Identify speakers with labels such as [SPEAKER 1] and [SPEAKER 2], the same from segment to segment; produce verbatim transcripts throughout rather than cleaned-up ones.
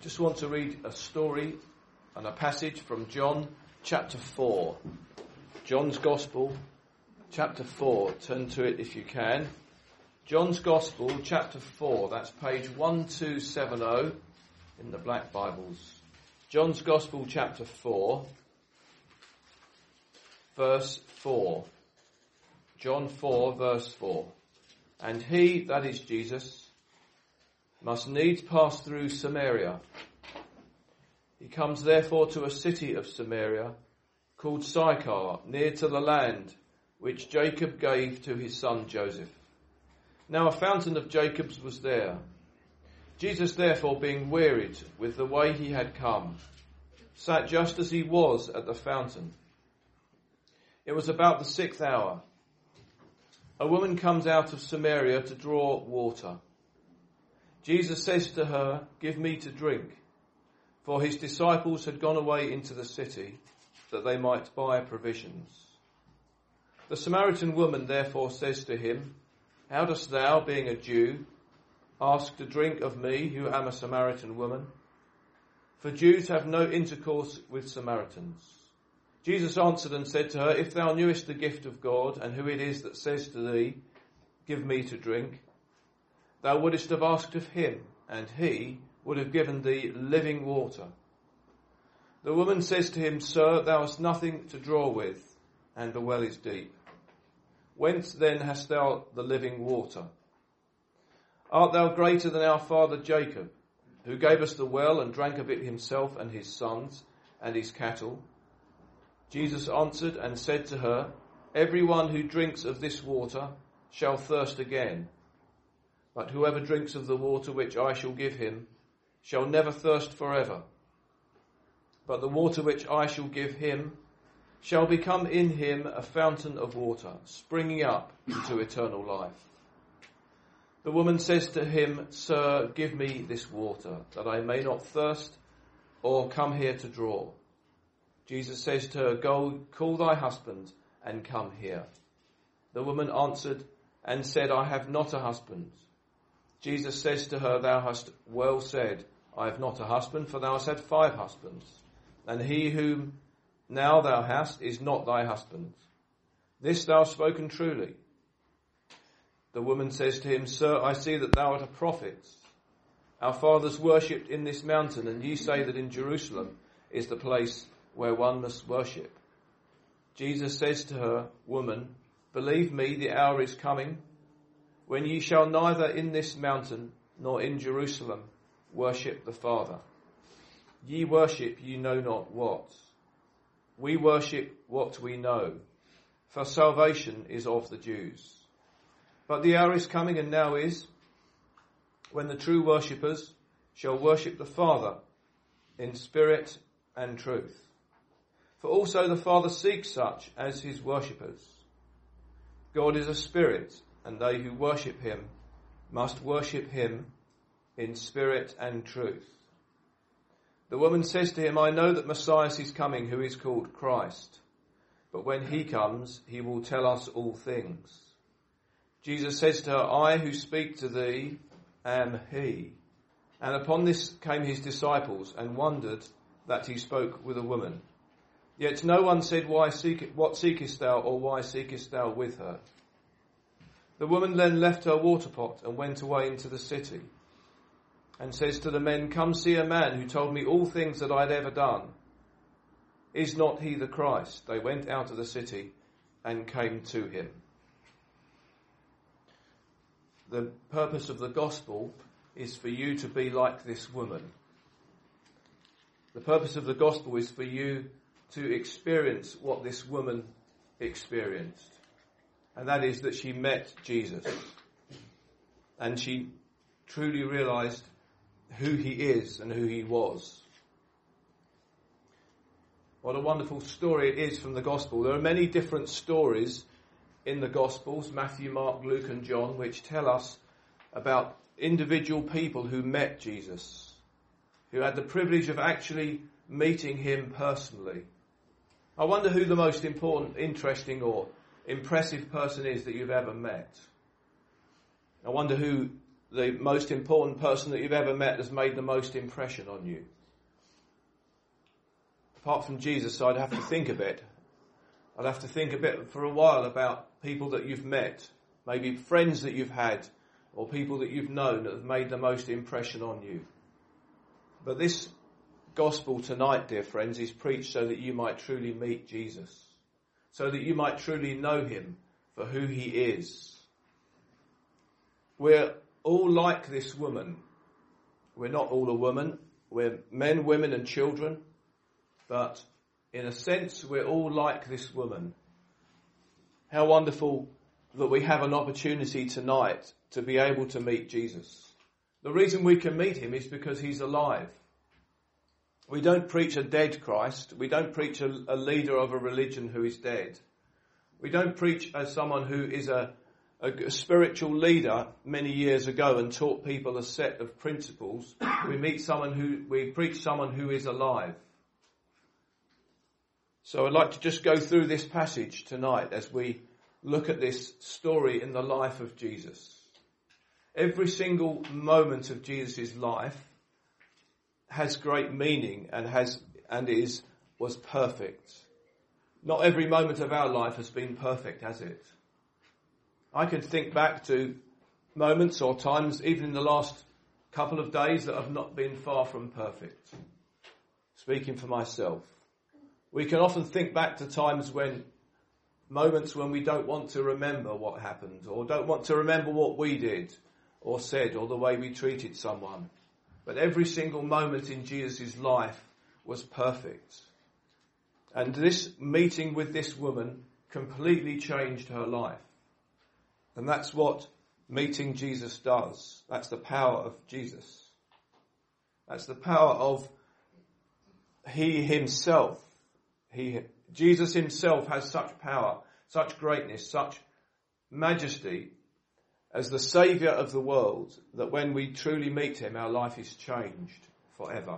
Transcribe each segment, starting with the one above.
[SPEAKER 1] just want to read a story and a passage from John chapter four. John's Gospel, chapter four. Turn to it if you can. John's Gospel, chapter four. That's page one two seven zero in the Black Bibles. John's Gospel, chapter four, verse four. John four, verse four. And he, that is Jesus, must needs pass through Samaria. He comes therefore to a city of Samaria called Sychar, near to the land which Jacob gave to his son Joseph. Now a fountain of Jacob's was there. Jesus therefore, being wearied with the way he had come, sat just as he was at the fountain. It was about the sixth hour. A woman comes out of Samaria to draw water. Jesus says to her, "Give me to drink," for his disciples had gone away into the city that they might buy provisions. The Samaritan woman therefore says to him, "How dost thou, being a Jew, ask to drink of me, who am a Samaritan woman?" For Jews have no intercourse with Samaritans. Jesus answered and said to her, "If thou knewest the gift of God, and who it is that says to thee, 'Give me to drink,' thou wouldest have asked of him, and he would have given thee living water." The woman says to him, "Sir, thou hast nothing to draw with, and the well is deep. Whence then hast thou the living water? Art thou greater than our father Jacob, who gave us the well and drank of it himself and his sons and his cattle?" Jesus answered and said to her, "Everyone who drinks of this water shall thirst again. But whoever drinks of the water which I shall give him shall never thirst forever. But the water which I shall give him shall become in him a fountain of water, springing up into eternal life." The woman says to him, "Sir, give me this water, that I may not thirst or come here to draw." Jesus says to her, "Go, call thy husband and come here." The woman answered and said, "I have not a husband." Jesus says to her, "Thou hast well said, I have not a husband, for thou hast had five husbands, and he whom now thou hast is not thy husband. This thou hast spoken truly." The woman says to him, "Sir, I see that thou art a prophet. Our fathers worshipped in this mountain, and ye say that in Jerusalem is the place where one must worship." Jesus says to her, "Woman, believe me, the hour is coming when ye shall neither in this mountain nor in Jerusalem worship the Father. Ye worship ye know not what. We worship what we know, for salvation is of the Jews. But the hour is coming, and now is, when the true worshippers shall worship the Father in spirit and truth. For also the Father seeks such as his worshippers. God is a spirit, and they who worship him must worship him in spirit and truth." The woman says to him, "I know that Messiah is coming, who is called Christ. But when he comes, he will tell us all things." Jesus says to her, "I who speak to thee am he." And upon this came his disciples, and wondered that he spoke with a woman. Yet no one said, "Why seek, what seekest thou, or why seekest thou with her?" The woman then left her water pot and went away into the city, and says to the men, "Come see a man who told me all things that I had ever done. Is not he the Christ?" They went out of the city and came to him. The purpose of the gospel is for you to be like this woman. The purpose of the gospel is for you to experience what this woman experienced. And that is that she met Jesus. And she truly realized who he is and who he was. What a wonderful story it is from the gospel. There are many different stories in the gospels, Matthew, Mark, Luke and John, which tell us about individual people who met Jesus, who had the privilege of actually meeting him personally. I wonder who the most important, interesting or impressive person is that you've ever met. I wonder who the most important person that you've ever met has made the most impression on you? Apart from Jesus, I'd have to think a bit. I'd have to think a bit for a while about people that you've met, maybe friends that you've had, or people that you've known that have made the most impression on you. But this gospel tonight, dear friends, is preached so that you might truly meet Jesus, so that you might truly know him for who he is. We're all like this woman. We're not all a woman. We're men, women and children. But in a sense, we're all like this woman. How wonderful that we have an opportunity tonight to be able to meet Jesus. The reason we can meet him is because he's alive. We don't preach a dead Christ. We don't preach a, a leader of a religion who is dead. We don't preach as someone who is a, a spiritual leader many years ago and taught people a set of principles. We meet someone who, we preach someone who is alive. So I'd like to just go through this passage tonight as we look at this story in the life of Jesus. Every single moment of Jesus' life has great meaning and has and is was perfect. Not every moment of our life has been perfect, has it? I could think back to moments or times, even in the last couple of days, that have not been far from perfect. Speaking for myself. We can often think back to times when, moments when we don't want to remember what happened, or don't want to remember what we did, or said, or the way we treated someone. But every single moment in Jesus' life was perfect. And this meeting with this woman completely changed her life. And that's what meeting Jesus does. That's the power of Jesus. That's the power of he himself. He, Jesus himself has such power, such greatness, such majesty as the Saviour of the world, that when we truly meet him, our life is changed forever.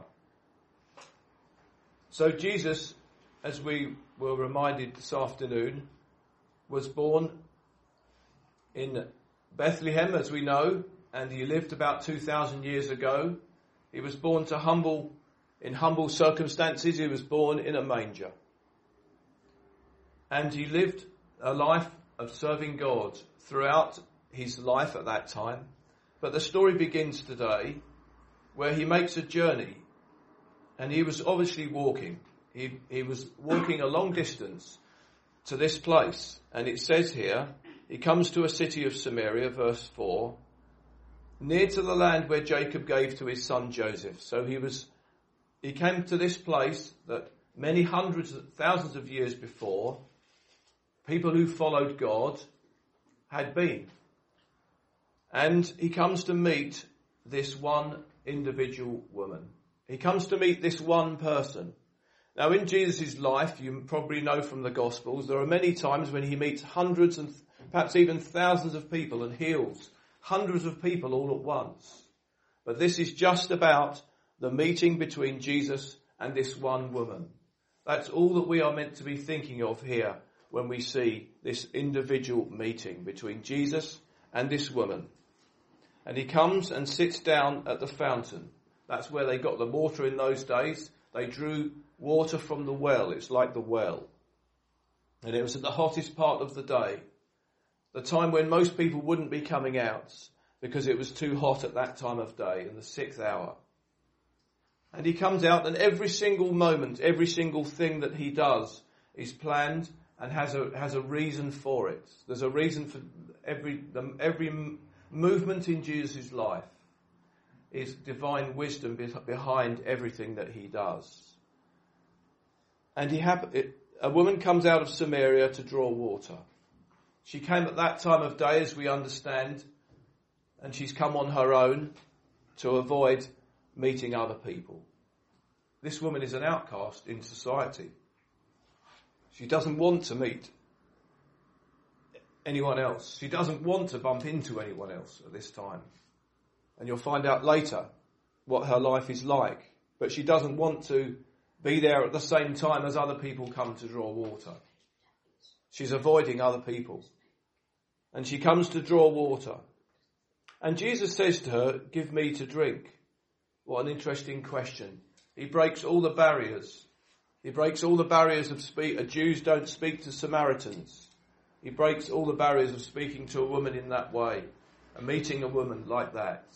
[SPEAKER 1] So Jesus, as we were reminded this afternoon, was born in Bethlehem, as we know, and he lived about two thousand years ago. He was born to humble, in humble circumstances. He was born in a manger. And he lived a life of serving God throughout his life at that time. But the story begins today where he makes a journey, and he was obviously walking. He, he was walking a long distance to this place. And it says here, he comes to a city of Samaria, verse four, near to the land where Jacob gave to his son Joseph. So he was, he came to this place that many hundreds of thousands of years before, people who followed God had been. And he comes to meet this one individual woman. He comes to meet this one person. Now in Jesus' life, you probably know from the Gospels, there are many times when he meets hundreds and perhaps even thousands of people and heals hundreds of people all at once. But this is just about the meeting between Jesus and this one woman. That's all that we are meant to be thinking of here when we see this individual meeting between Jesus and this woman. And he comes and sits down at the fountain. That's where they got the water in those days. They drew water from the well. It's like the well. And it was at the hottest part of the day. The time when most people wouldn't be coming out because it was too hot at that time of day, in the sixth hour. And he comes out, and every single moment, every single thing that he does is planned and has a has a reason for it. There's a reason for every every movement in Jesus' life. Is divine wisdom behind everything that he does. And he hap- it, a woman comes out of Samaria to draw water. She came at that time of day, as we understand, and she's come on her own to avoid meeting other people. This woman is an outcast in society. She doesn't want to meet anyone else. She doesn't want to bump into anyone else at this time. And you'll find out later what her life is like. But she doesn't want to be there at the same time as other people come to draw water. She's avoiding other people. And she comes to draw water. And Jesus says to her, give me to drink. What an interesting question. He breaks all the barriers. He breaks all the barriers of speak. Jews don't speak to Samaritans. He breaks all the barriers of speaking to a woman in that way, and meeting a woman like that.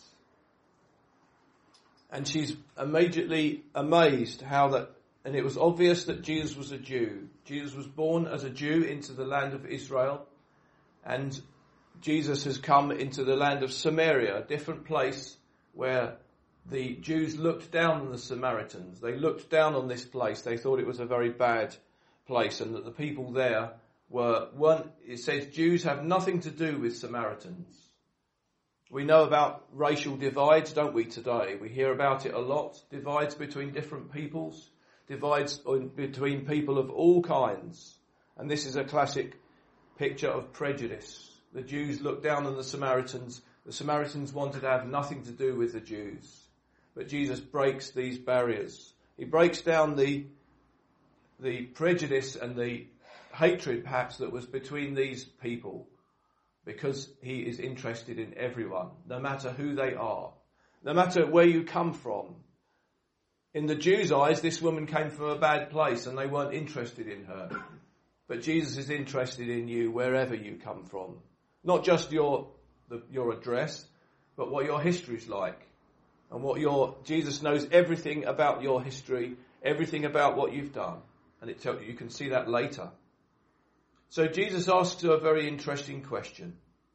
[SPEAKER 1] And she's immediately amazed how that, and it was obvious that Jesus was a Jew. Jesus was born as a Jew into the land of Israel, and Jesus has come into the land of Samaria, a different place where the Jews looked down on the Samaritans. They looked down on this place. They thought it was a very bad place, and that the people there were, one, it says Jews have nothing to do with Samaritans. We know about racial divides, don't we, today? We hear about it a lot. Divides between different peoples, divides between people of all kinds. And this is a classic picture of prejudice. The Jews looked down on the Samaritans. The Samaritans wanted to have nothing to do with the Jews. But Jesus breaks these barriers. He breaks down the, the prejudice and the hatred, perhaps, that was between these people, because he is interested in everyone, no matter who they are, no matter where you come from. In the Jews' eyes, this woman came from a bad place and they weren't interested in her. But Jesus is interested in you wherever you come from. Not just your the, your address, but what your history is like. And what your Jesus knows everything about your history, everything about what you've done. And it tells you, you can see that later. So Jesus asks her a very interesting question.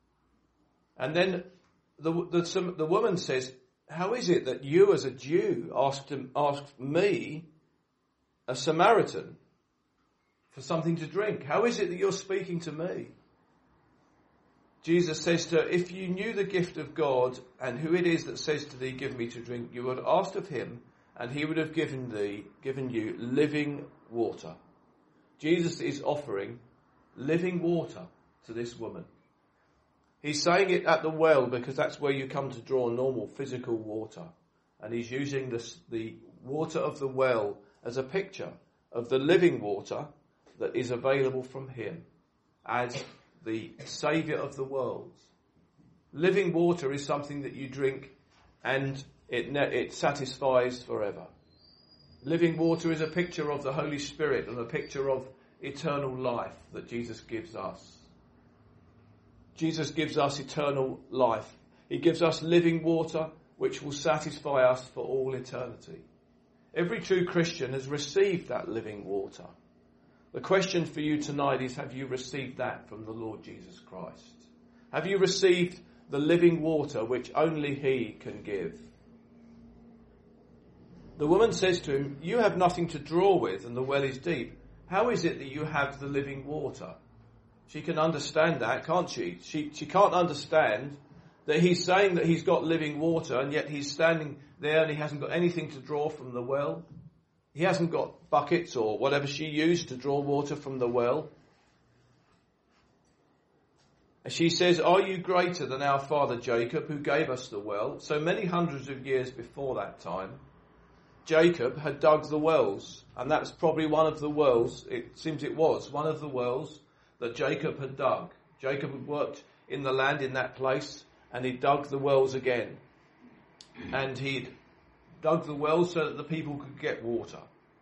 [SPEAKER 1] And then the, the, some, the woman says, how is it that you as a Jew asked, him, asked me, a Samaritan, for something to drink? How is it that you're speaking to me? Jesus says to her, if you knew the gift of God and who it is that says to thee, give me to drink, you would have asked of him and he would have given thee, given you living water. Jesus is offering living water to this woman. He's saying it at the well because that's where you come to draw normal physical water. And he's using this, the water of the well as a picture of the living water that is available from him as the Saviour of the world. Living water is something that you drink and it, it satisfies forever. Living water is a picture of the Holy Spirit and a picture of eternal life that Jesus gives us. Jesus gives us eternal life. He gives us living water which will satisfy us for all eternity. Every true Christian has received that living water. The question for you tonight is, have you received that from the Lord Jesus Christ? Have you received the living water which only he can give? The woman says to him, you have nothing to draw with and the well is deep. How is it that you have the living water? She can understand that, can't she? She she can't understand that he's saying that he's got living water and yet he's standing there and he hasn't got anything to draw from the well. He hasn't got buckets or whatever she used to draw water from the well. And she says, are you greater than our father Jacob who gave us the well? So many hundreds of years before that time, Jacob had dug the wells, and that's probably one of the wells, it seems it was, one of the wells that Jacob had dug. Jacob had worked in the land in that place, and he dug the wells again. And he'd dug the wells so that the people could get water.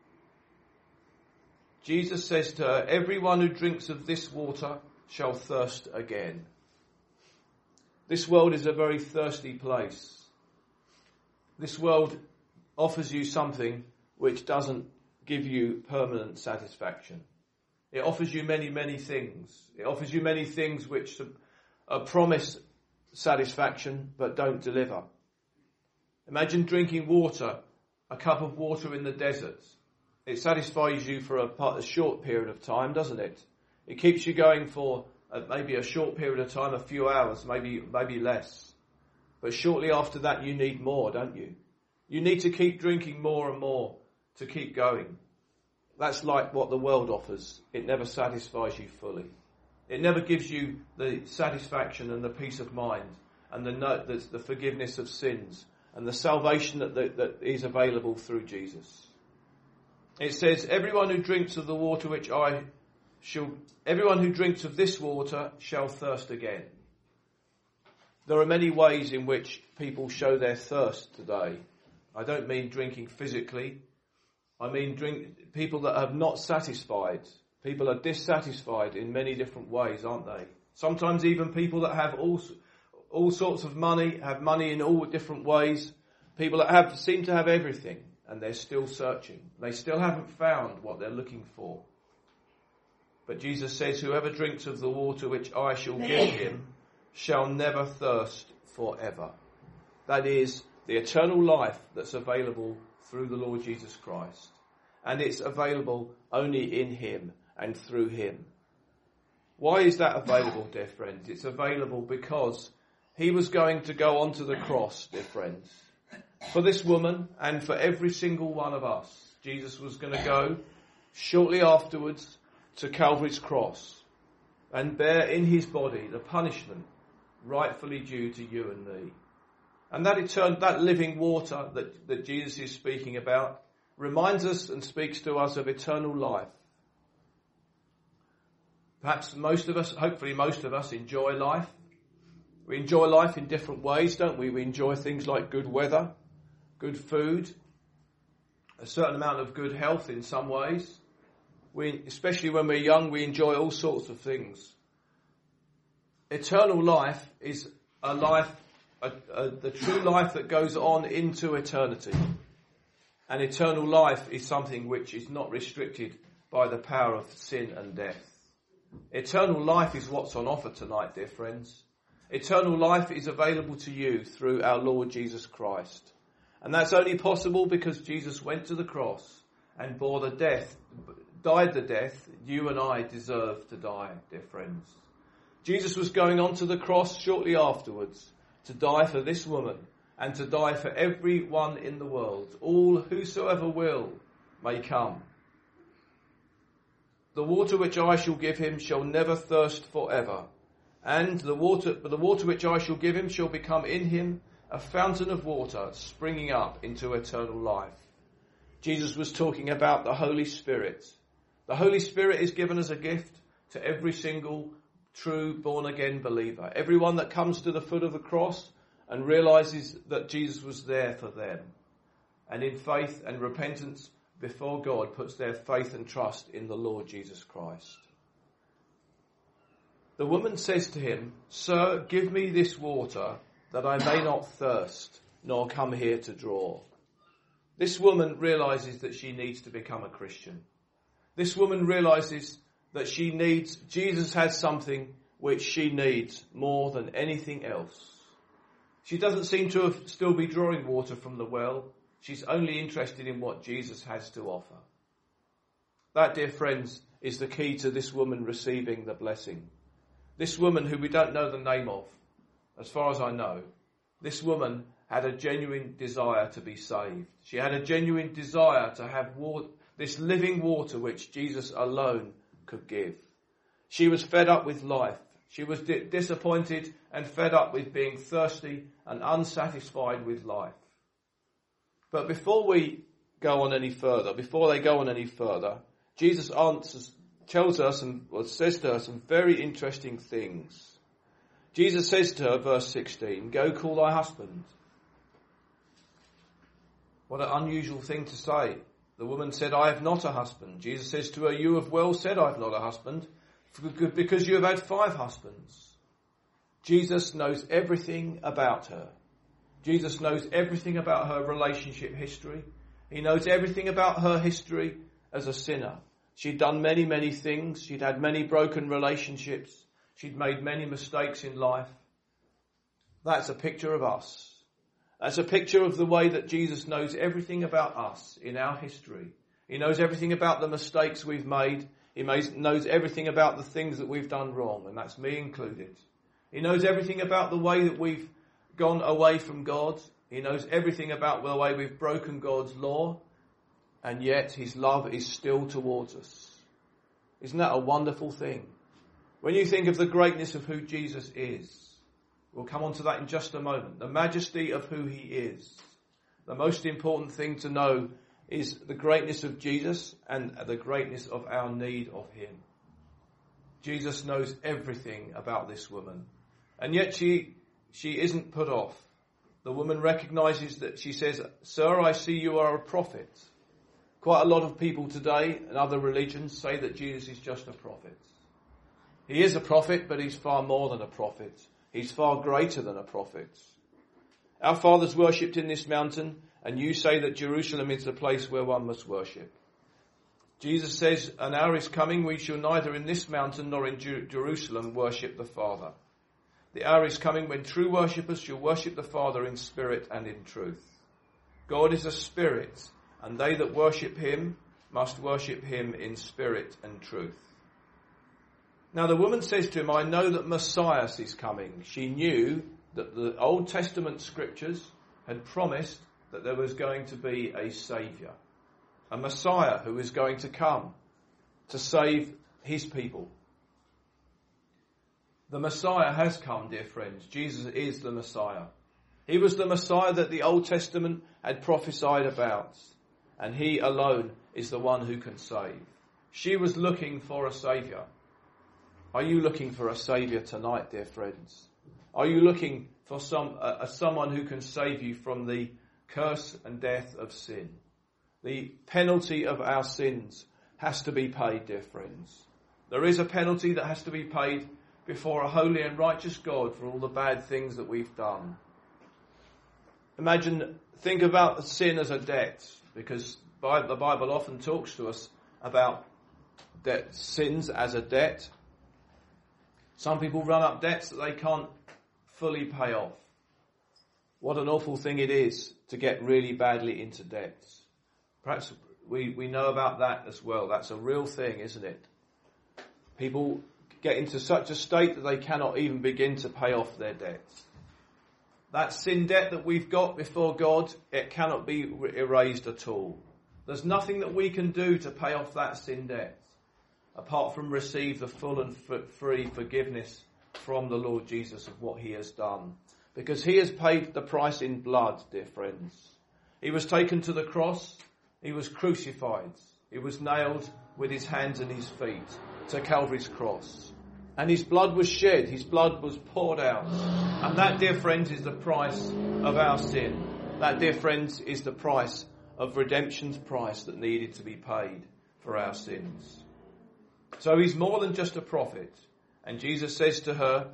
[SPEAKER 1] Jesus says to her, everyone who drinks of this water shall thirst again. This world is a very thirsty place. This world offers you something which doesn't give you permanent satisfaction. It offers you many, many things. It offers you many things which uh, promise satisfaction but don't deliver. Imagine drinking water, a cup of water in the desert. It satisfies you for a, part, a short period of time, doesn't it? It keeps you going for uh, maybe a short period of time, a few hours, maybe maybe less. But shortly after that you need more, don't you? You need to keep drinking more and more to keep going. That's like what the world offers. It never satisfies you fully. It never gives you the satisfaction and the peace of mind and the, the, the forgiveness of sins and the salvation that, that, that is available through Jesus. It says, everyone who drinks of the water which I shall, everyone who drinks of this water shall thirst again. There are many ways in which people show their thirst today. I don't mean drinking physically. I mean drink, people that have not satisfied. People are dissatisfied in many different ways, aren't they? Sometimes even people that have all, all sorts of money, have money in all different ways. People that have seem to have everything, and they're still searching. They still haven't found what they're looking for. But Jesus says, whoever drinks of the water which I shall give him shall never thirst forever. That is the eternal life that's available through the Lord Jesus Christ. And it's available only in him and through him. Why is that available, dear friends? It's available because he was going to go onto the cross, dear friends. For this woman and for every single one of us, Jesus was going to go shortly afterwards to Calvary's cross and bear in his body the punishment rightfully due to you and me. And that eternal, that living water that, that Jesus is speaking about reminds us and speaks to us of eternal life. Perhaps most of us, hopefully most of us, enjoy life. We enjoy life in different ways, don't we? We enjoy things like good weather, good food, a certain amount of good health in some ways. We, especially when we're young, we enjoy all sorts of things. Eternal life is a life, a, a, the true life that goes on into eternity. And eternal life is something which is not restricted by the power of sin and death. Eternal life is what's on offer tonight, dear friends. Eternal life is available to you through our Lord Jesus Christ. And that's only possible because Jesus went to the cross and bore the death, died the death you and I deserve to die, dear friends. Jesus was going on to the cross shortly afterwards to die for this woman and to die for everyone in the world. All whosoever will may come. The water which I shall give him shall never thirst forever. And the water, but the water which I shall give him shall become in him a fountain of water springing up into eternal life. Jesus was talking about the Holy Spirit. The Holy Spirit is given as a gift to every single true born-again believer. Everyone that comes to the foot of the cross and realizes that Jesus was there for them. And in faith and repentance before God puts their faith and trust in the Lord Jesus Christ. The woman says to him, "Sir, give me this water that I may not thirst, nor come here to draw." This woman realizes that she needs to become a Christian. This woman realizes that she needs, Jesus has something which she needs more than anything else. She doesn't seem to have still be drawing water from the well. She's only interested in what Jesus has to offer. That, dear friends, is the key to this woman receiving the blessing. This woman, who we don't know the name of, as far as I know, this woman had a genuine desire to be saved. She had a genuine desire to have water, this living water which Jesus alone could give. She was fed up with life. She was di- disappointed and fed up with being thirsty and unsatisfied with life. But before we go on any further, before they go on any further, Jesus answers, tells us and well, says to her some very interesting things. Jesus says to her, verse sixteen, "Go call thy husband." What an unusual thing to say. The woman said, "I have not a husband." Jesus says to her, "You have well said, I have not a husband, because you have had five husbands." Jesus knows everything about her. Jesus knows everything about her relationship history. He knows everything about her history as a sinner. She'd done many, many things. She'd had many broken relationships. She'd made many mistakes in life. That's a picture of us. That's a picture of the way that Jesus knows everything about us in our history. He knows everything about the mistakes we've made. He knows everything about the things that we've done wrong, and that's me included. He knows everything about the way that we've gone away from God. He knows everything about the way we've broken God's law, and yet his love is still towards us. Isn't that a wonderful thing? When you think of the greatness of who Jesus is, we'll come on to that in just a moment, the majesty of who he is, the most important thing to know is the greatness of Jesus and the greatness of our need of him. Jesus knows everything about this woman, and yet she she isn't put off. The woman recognizes that she says, "Sir, I see you are a prophet." Quite a lot of people today and other religions say that Jesus is just a prophet. He is a prophet, but he's far more than a prophet. He's far greater than a prophet. Our fathers worshipped in this mountain, and you say that Jerusalem is the place where one must worship. Jesus says, "An hour is coming, we shall neither in this mountain nor in Jer- Jerusalem worship the Father. The hour is coming when true worshippers shall worship the Father in spirit and in truth. God is a spirit, and they that worship him must worship him in spirit and truth." Now the woman says to him, "I know that Messiah is coming." She knew that the Old Testament scriptures had promised that there was going to be a Saviour, a Messiah who was going to come to save his people. The Messiah has come, dear friends. Jesus is the Messiah. He was the Messiah that the Old Testament had prophesied about, and he alone is the one who can save. She was looking for a Saviour. Are you looking for a Saviour tonight, dear friends? Are you looking for some uh, someone who can save you from the curse and death of sin? The penalty of our sins has to be paid, dear friends. There is a penalty that has to be paid before a holy and righteous God for all the bad things that we've done. Imagine, think about sin as a debt, because the Bible often talks to us about debt, sins as a debt. Some people run up debts that they can't fully pay off. What an awful thing it is to get really badly into debts. Perhaps we, we know about that as well. That's a real thing, isn't it? People get into such a state that they cannot even begin to pay off their debts. That sin debt that we've got before God, it cannot be erased at all. There's nothing that we can do to pay off that sin debt, apart from receive the full and free forgiveness from the Lord Jesus of what he has done. Because he has paid the price in blood, dear friends. He was taken to the cross. He was crucified. He was nailed with his hands and his feet to Calvary's cross. And his blood was shed. His blood was poured out. And that, dear friends, is the price of our sin. That, dear friends, is the price of redemption's price that needed to be paid for our sins. So he's more than just a prophet. And Jesus says to her,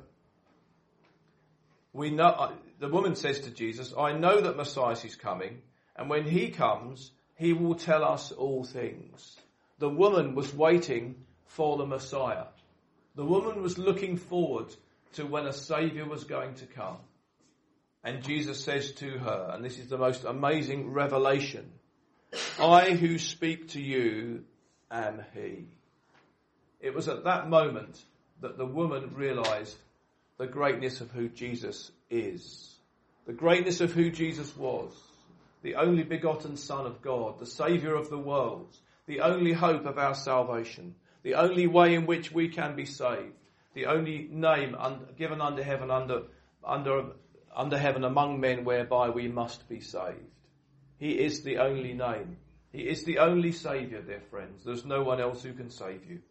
[SPEAKER 1] we know, the woman says to Jesus, "I know that Messiah is coming, and when he comes, he will tell us all things." The woman was waiting for the Messiah. The woman was looking forward to when a Saviour was going to come. And Jesus says to her, and this is the most amazing revelation, "I who speak to you am he." It was at that moment that the woman realized the greatness of who Jesus is. The greatness of who Jesus was. The only begotten Son of God, the Saviour of the world, the only hope of our salvation, the only way in which we can be saved, the only name un- given under heaven, under, under, under heaven among men whereby we must be saved. He is the only name. He is the only Saviour, dear friends. There's no one else who can save you.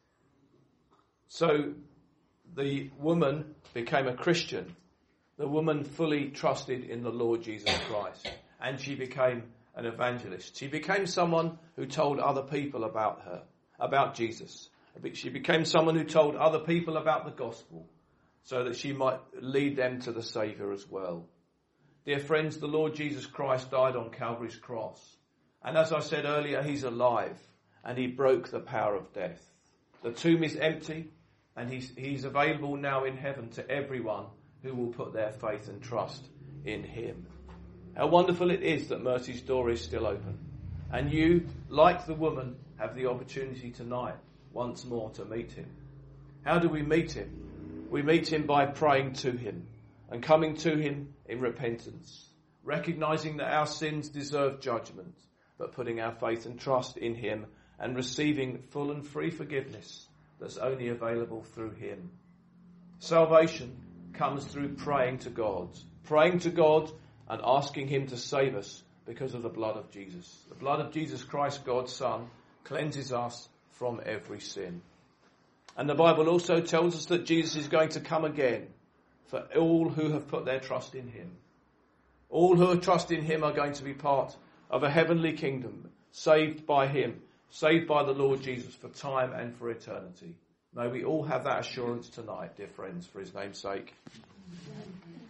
[SPEAKER 1] So the woman became a Christian. The woman fully trusted in the Lord Jesus Christ. And she became an evangelist. She became someone who told other people about her, about Jesus. She became someone who told other people about the gospel, so that she might lead them to the Saviour as well. Dear friends, the Lord Jesus Christ died on Calvary's cross. And as I said earlier, he's alive, and he broke the power of death. The tomb is empty, and he's, he's available now in heaven to everyone who will put their faith and trust in him. How wonderful it is that Mercy's door is still open. And you, like the woman, have the opportunity tonight once more to meet him. How do we meet him? We meet him by praying to him and coming to him in repentance, recognizing that our sins deserve judgment, but putting our faith and trust in him and receiving full and free forgiveness that's only available through him. Salvation comes through praying to God, praying to God and asking him to save us because of the blood of Jesus. The blood of Jesus Christ, God's Son, cleanses us from every sin. And the Bible also tells us that Jesus is going to come again. for all who have put their trust in him. All who trust in him are going to be part of a heavenly kingdom, saved by him, saved by the Lord Jesus for time and for eternity. May we all have that assurance tonight, dear friends, for his name's sake.